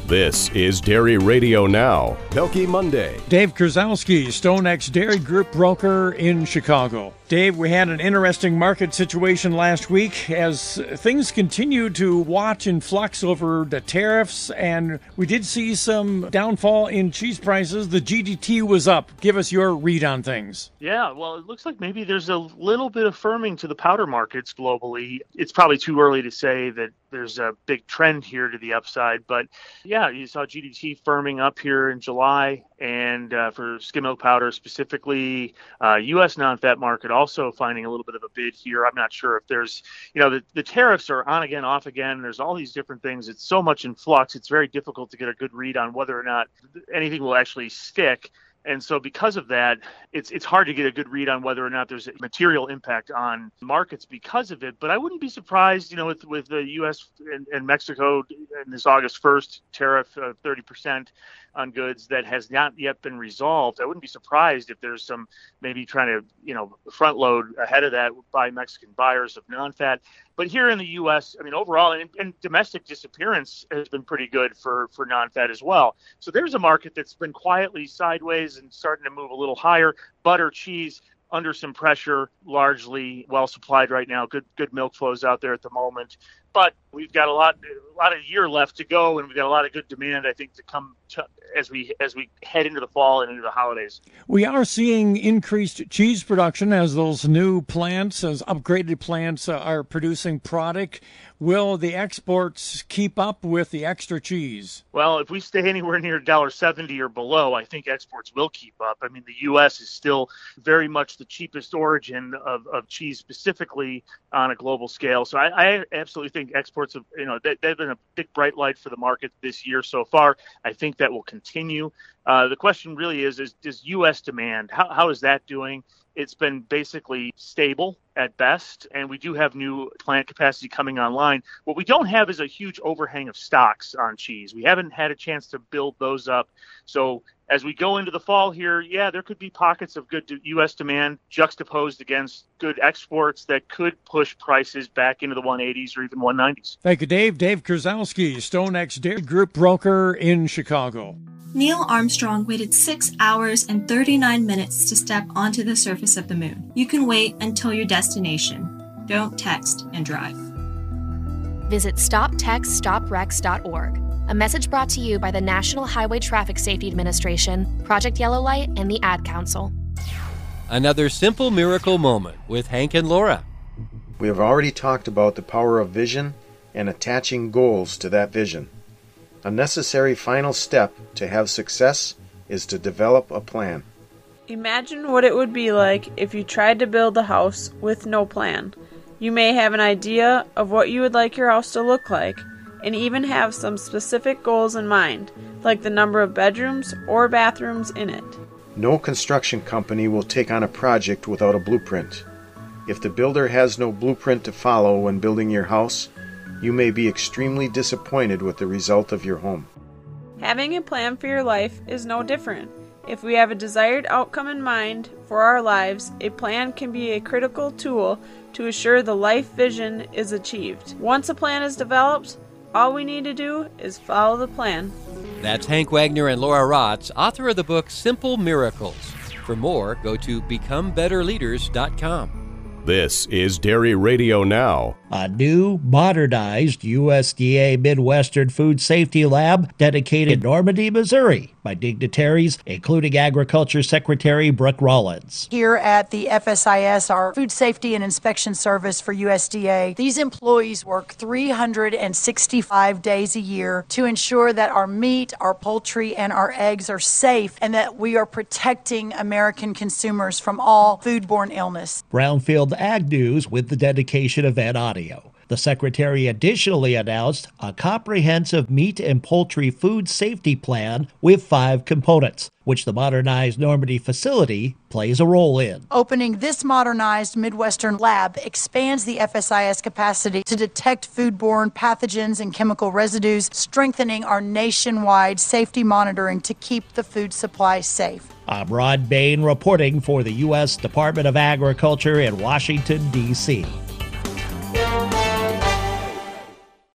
This is Dairy Radio Now, Milky Monday. Dave Krasowski, StoneX Dairy Group broker in Chicago. Dave, we had an interesting market situation last week as things continue to watch in flux over the tariffs, and we did see some downfall in cheese prices. The GDT was up. Give us your read on things. Yeah, well, it looks like maybe there's a little bit of firming to the powder markets globally. It's probably too early to say that there's a big trend here to the upside, but yeah, you saw GDT firming up here in July, and for skim milk powder specifically, U.S. non-fat market also finding a little bit of a bid here. I'm not sure if there's, the tariffs are on again, off again. There's all these different things. It's so much in flux. It's very difficult to get a good read on whether or not anything will actually stick. And so because of that, it's hard to get a good read on whether or not there's a material impact on markets because of it. But I wouldn't be surprised, with the U.S. and Mexico and this August 1st tariff of 30% on goods that has not yet been resolved. I wouldn't be surprised if there's some maybe trying to, front load ahead of that by Mexican buyers of non-fat. But here in the U.S., overall, and domestic disappearance has been pretty good for non-fat as well. So there's a market that's been quietly sideways and starting to move a little higher. Butter, cheese, under some pressure, largely well supplied right now. Good milk flows out there at the moment. But we've got a lot of year left to go, and we've got a lot of good demand, I think, to come as we head into the fall and into the holidays. We are seeing increased cheese production as those new plants, as upgraded plants are producing product. Will the exports keep up with the extra cheese? Well, if we stay anywhere near $1.70 or below, I think exports will keep up. The U.S. is still very much the cheapest origin of cheese, specifically on a global scale. So I absolutely think exports have, they've been a big bright light for the market this year so far. I think that will continue. The question really is U.S. demand, how is that doing? It's been basically stable at best, and we do have new plant capacity coming online. What we don't have is a huge overhang of stocks on cheese. We haven't had a chance to build those up. So as we go into the fall here, there could be pockets of good U.S. demand juxtaposed against good exports that could push prices back into the 180s or even 190s. Thank you, Dave. Dave Krasowski, StoneX Dairy Group broker in Chicago. Neil Armstrong waited 6 hours and 39 minutes to step onto the surface of the moon. You can wait until your destination. Don't text and drive. Visit StopTextStopWrecks.org. A message brought to you by the National Highway Traffic Safety Administration, Project Yellow Light, and the Ad Council. Another simple miracle moment with Hank and Laura. We have already talked about the power of vision and attaching goals to that vision. A necessary final step to have success is to develop a plan. Imagine what it would be like if you tried to build a house with no plan. You may have an idea of what you would like your house to look like, and even have some specific goals in mind, like the number of bedrooms or bathrooms in it. No construction company will take on a project without a blueprint. If the builder has no blueprint to follow when building your house, you may be extremely disappointed with the result of your home. Having a plan for your life is no different. If we have a desired outcome in mind for our lives, a plan can be a critical tool to assure the life vision is achieved. Once a plan is developed, all we need to do is follow the plan. That's Hank Wagner and Laura Rotz, author of the book Simple Miracles. For more, go to BecomeBetterLeaders.com. This is Dairy Radio Now. A new, modernized USDA Midwestern Food Safety Lab dedicated in Normandy, Missouri by dignitaries, including Agriculture Secretary Brooke Rollins. Here at the FSIS, our Food Safety and Inspection Service for USDA, these employees work 365 days a year to ensure that our meat, our poultry, and our eggs are safe and that we are protecting American consumers from all foodborne illness. Brownfield Ag News with the dedication event audio. The Secretary additionally announced a comprehensive meat and poultry food safety plan with 5 components, which the modernized Normandy facility plays a role in. Opening this modernized Midwestern lab expands the FSIS capacity to detect foodborne pathogens and chemical residues, strengthening our nationwide safety monitoring to keep the food supply safe. I'm Rod Bain reporting for the U.S. Department of Agriculture in Washington, D.C.